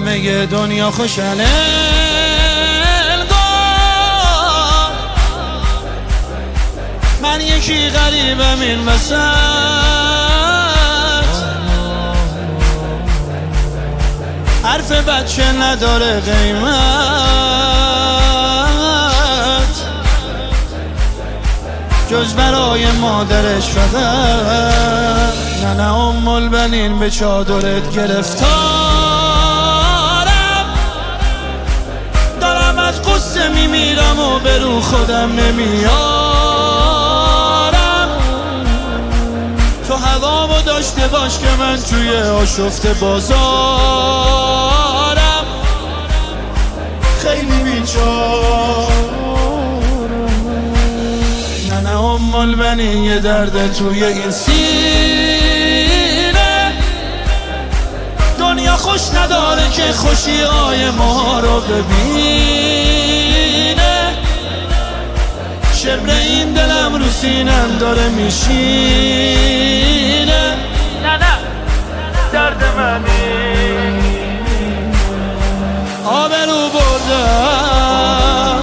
همه دنیا خوشن من یکی غریبم این وسط حرف بچه نداره قیمت جز برای مادرش فقط نه ام البنین به چادرت گرفتارم دارم از قصه میمیرم و به رو خودم نمیارم تو هوامو داشته باش که من توی آشفته بازارم خیلی بیچارم نه ام البنین یه درد توی این سینه دنیا خوش نداره که خوشی های ما رو ببینه شبر این دلم رو سینم داره میشینه نه درد منی آبرو بردم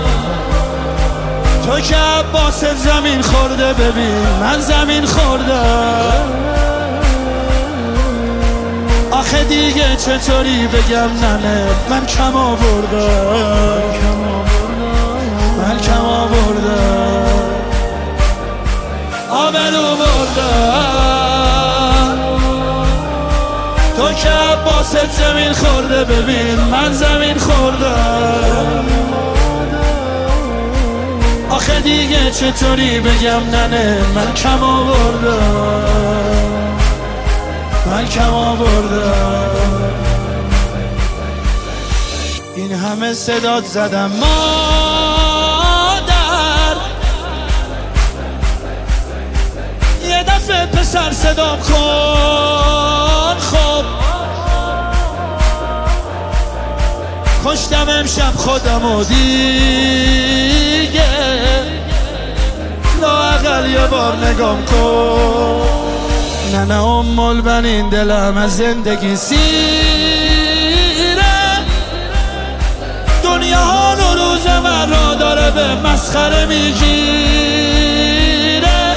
تو که عباست زمین خورده ببین من زمین خوردم آخه دیگه چطوری بگم ننه من کم آوردم من کم آوردم آبرو بردم تو که عباست زمین خورده ببین من زمین خوردم آخه دیگه چطوری بگم ننه من کم آوردم من کم آوردم این همه صدات زدم مادر یه دفعه پسر صدام کن خب کشتم امشب خودم و دیگه لااقل یه بار نگام کن نه ام البنین دلم از زندگی سیره دنیا ها و روز من را داره به مسخره میگیره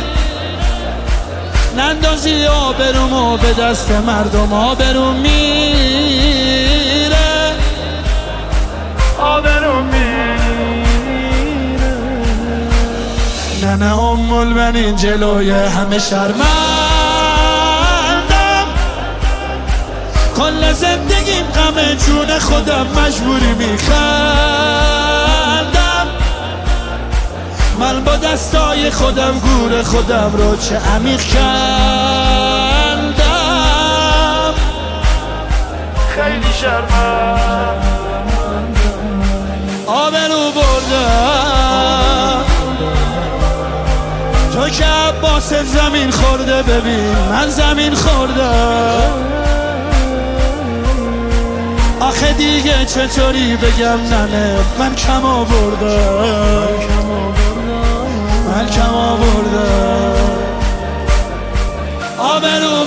نندازی آبرومو به دست مردم آبروم میره آبروم میره نه ام البنین جلوی همه شرمندم کل زندگیم غم جون خودم مجبوری میخندم من با دستای خودم گور خودم رو چه عمیق کندم خیلی شرمم آبرو بردم تو که عباست زمین خورده ببین من زمین خوردم آخه دیگه چطوری بگم ننه من کم آوردم من کم آوردم آبرو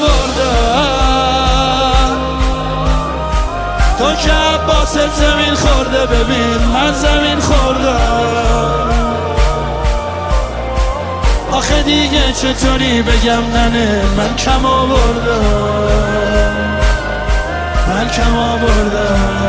بردم تو که عباست زمین خورده ببین من زمین خوردم آخه دیگه چطوری بگم ننه من کم آوردم من کم آوردم